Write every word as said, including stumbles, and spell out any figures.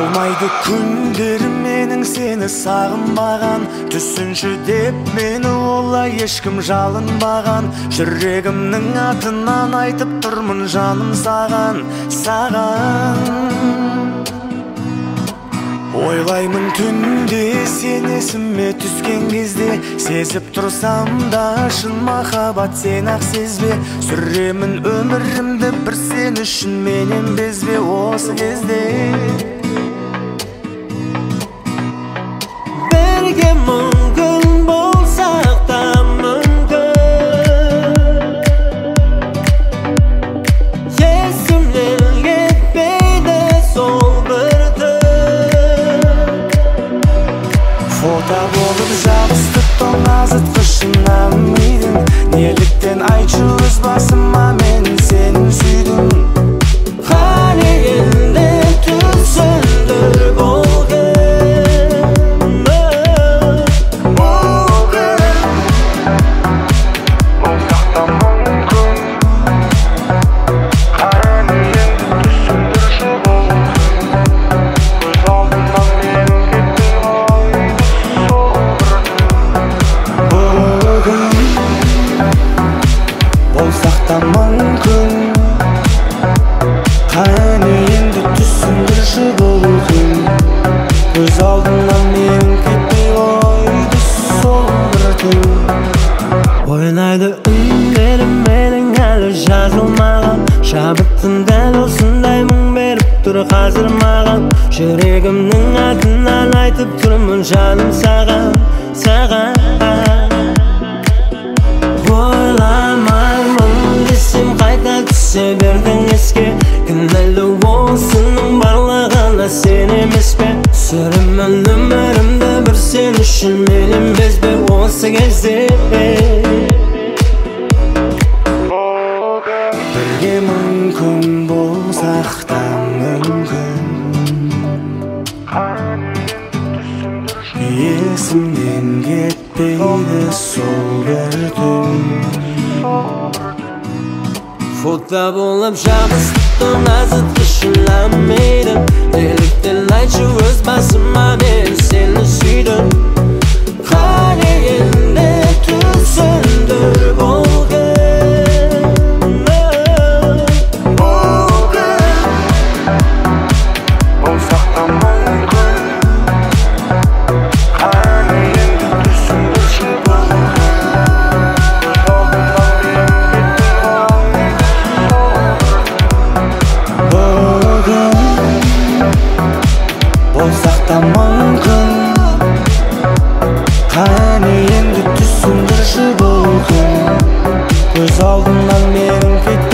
болмайды күндерім менің сені сағынбаған, түсінші деп мені олай ешкім жалынбаған. Жүрегімнің атынан айтып тұрмын жаным саған, саған. Ойлаймын түнде сен есіме түскен кезде, сезіп тұрсам да шын махаббат сен-ақ сезбе. Сүремін өмірімді бір сен үшін менен безбе осы кезде. Бірге мүмкін болсақ та мүмкін, есімнен кетпейді сол бір түн. Фото болып жабысты тоңазытқышына мидың, неліктен айтшы өз басыма мен сені сүйдім. Қане енді түсіндір бұл мүмкін. Қане енді түсіндірші бұл күн, көз алдымнан менің кетпей қойды сол бір түн. Ойнайды үндерім менің әлі жазылмаған, шабыттың дәл осындай мұң беріп тұр қазір маған. Жүрегімнің атынан айтып тұрмын жаным саған, саған. Ойламаймын десем қайта түсе бердің еске, кінәлі осының барлығына сен емес пе? Сүремін өмірімді бір сен үшін менен безбе осы кезде. Бірге мүмкін болсақ та мүмкін, есімнен кетпейді сол бір түн. Фото болып жабысты тоңазытқышына мидың, неліктен айтшы өз басыма мен сені сүйдім. Қане енді түсіндір бұл күн, бұл күн. Болсақ та мүмкін, қане енді түсіндірші бұл күн, көз алдымнан мен болсақ та мүмкін. Қане енді түсіндірші бұл күн, көз алдымнан менің кетпей